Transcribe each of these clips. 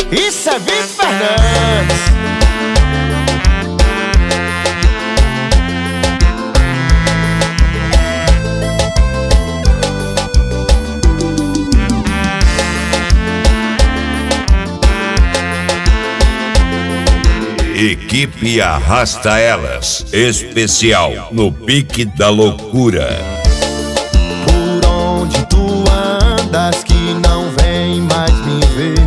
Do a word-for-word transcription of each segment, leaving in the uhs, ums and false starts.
Isso é Vitor Fernandes. Equipe Arrasta Elas, especial no Pique da Loucura. Por onde tu andas que não vem mais me ver?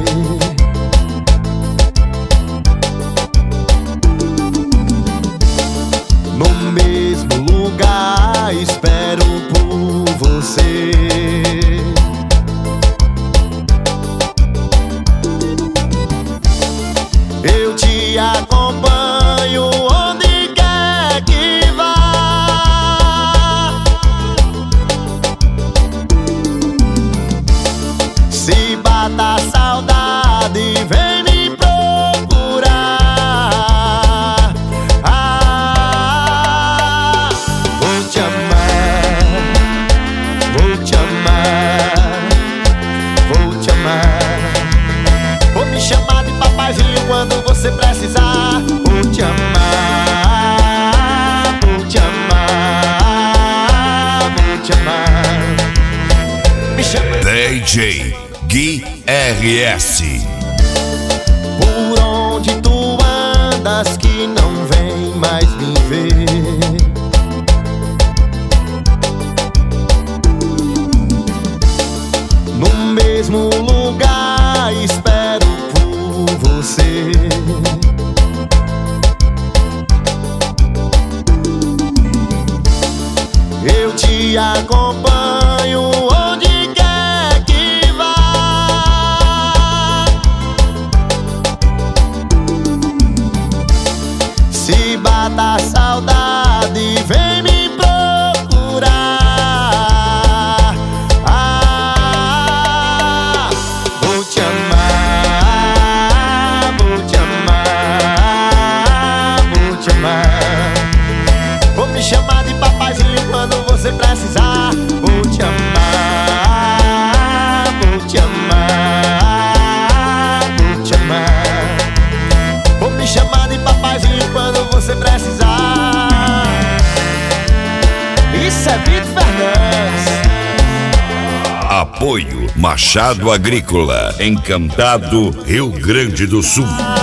No mesmo lugar espero por você. Eu te acompanho onde quer que vá. Se bata a saudade, vem me procurar. Ah, vou te amar, vou te amar, vou te amar. Vou me chamar de papaizinho quando você precisar. Vou te amar, vou te amar, vou te amar. Me chama D J Gui R S. por onde tu andas que não vem mais me ver. No mesmo lugar espero por você. Eu te acompanho onde quer que vá. Se bata a saudade, vem me procurar. Ah, vou te amar, vou te amar, vou te amar. Vou me chamar de papaizinho quando você precisar. Vou te amar, vou te amar, vou te amar. Vou me chamar de papaizinho quando você precisar. Isso é Vitor Fernandes. Apoio Machado Agrícola, Encantado, Rio Grande do Sul.